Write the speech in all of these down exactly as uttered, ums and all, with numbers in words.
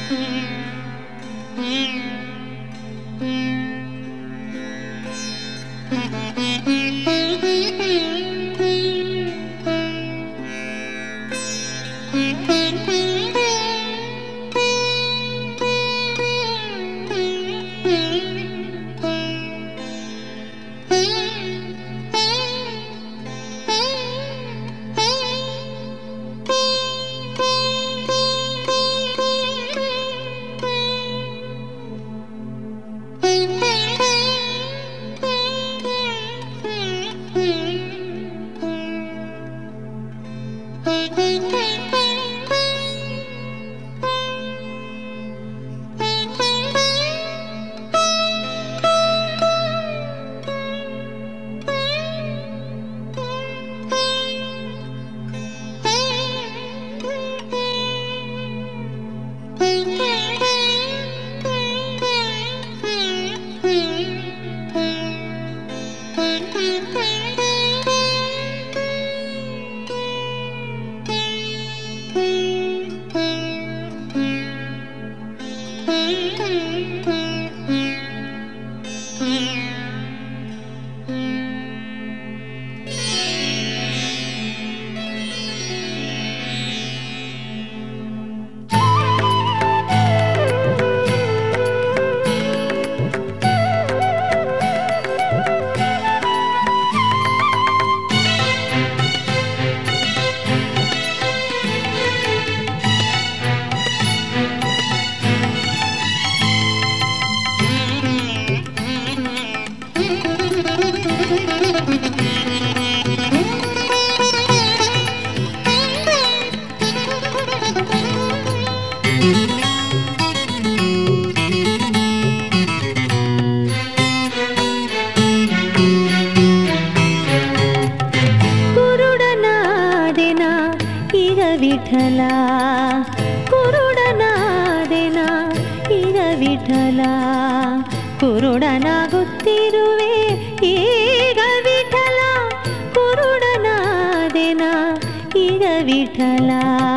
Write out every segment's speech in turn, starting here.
ವಿಠಲ ಕುರುಡನಾದೆನ ಈಗ ವಿಠಲ ಕುರುಡನಾಗುತ್ತಿರುವೆ ಈಗ ವಿಠಲ ಕುರುಡನಾದೆನ ಈಗ ವಿಠಲ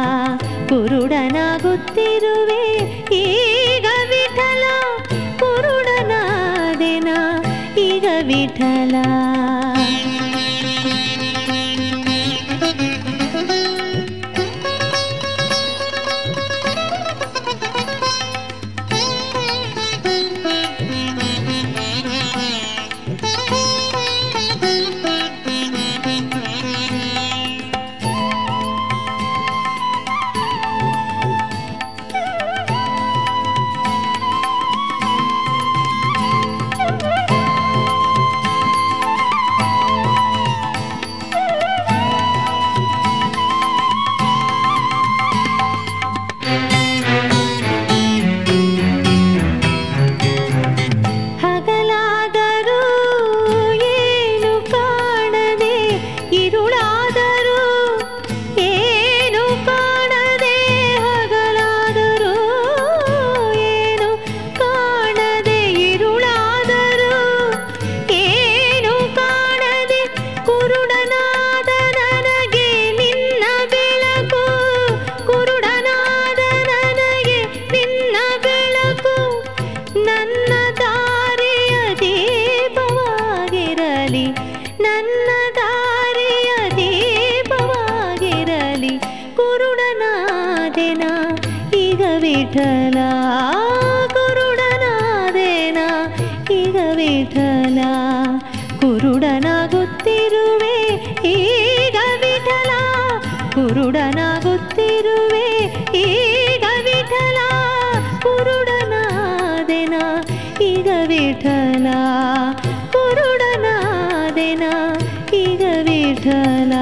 ಕುರುಡನಾಗುತ್ತಿರುವೆ ಈಗ ವಿಠಲ ಕುರುಡನಾದೆನ ಈಗ ವಿಠಲ ವಿಠಲ ಕುರುಡನಾದೆನ ಈಗ ವಿಠಲ ಕುರುಡನಾಗುತ್ತಿರುವೆ ಈಗ ವಿಠಲ ಕುರುಡನಾಗುತ್ತಿರುವೆ ಈಗ ವಿಠಲ ಕುರುಡನಾದೆನ ಈಗ ವಿಠಲ ಕುರುಡನಾದೆನ ಈಗ ವಿಠಲ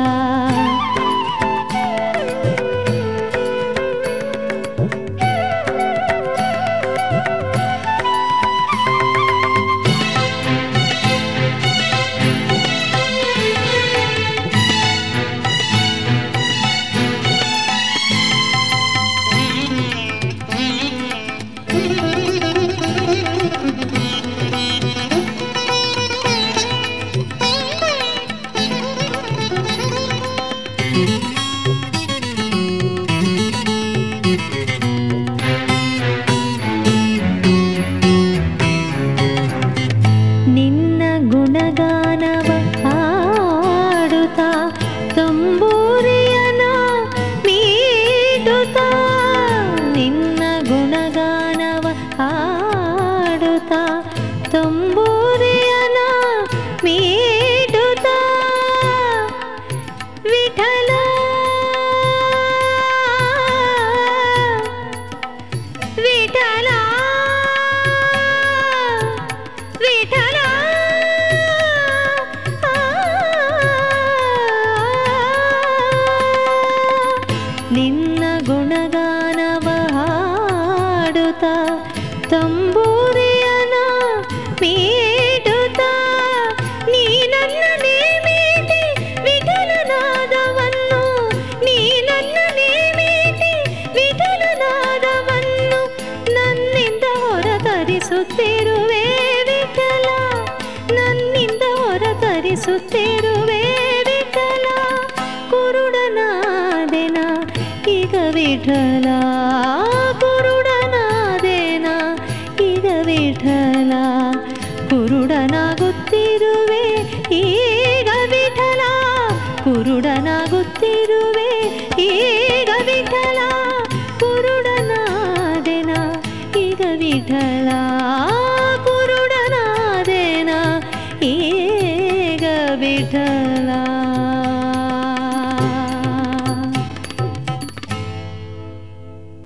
ಗುಣಗಾನವ ಹಾಡುತ್ತಾ ತಂಬೂರಿಯನ ಮೀಟುತ್ತಾ ವಿಠಲ ವಿಠಲ ವಿಠಲ ನಿನ್ನ ಗುಣಗಾನವ ಹಾಡುತ್ತಾ ತಂಬೂರಿಯನ ಮೀಟುತ್ತಾ ನೀ ನನ್ನ ನೇಮಿತಿ ವಿಠಲನಾದವನ್ನು ನೀ ನನ್ನ ನೇಮಿತಿ ವಿಠಲನಾದವನ್ನು ನನ್ನಿಂದ ಹೊರತರಿಸುತ್ತಿರುವೆ ವಿಠಲ ನನ್ನಿಂದ ಹೊರತರಿಸುತ್ತಿರುವೆ ವಿಠಲ ಕುರುಡನಾದೆನ ಈಗ ವಿಠಲ ಕುರುಡನಾದೆನ ಈಗ ವಿಠಲ ಕುರುಡನಾಗುತ್ತಿರುವೆ ಈಗ ವಿಠಲ ಕುರುಡನಾಗುತ್ತಿರುವೆ ಈಗ ವಿಠಲ ಕುರುಡನಾದೆನ ಈಗ ವಿಠಲ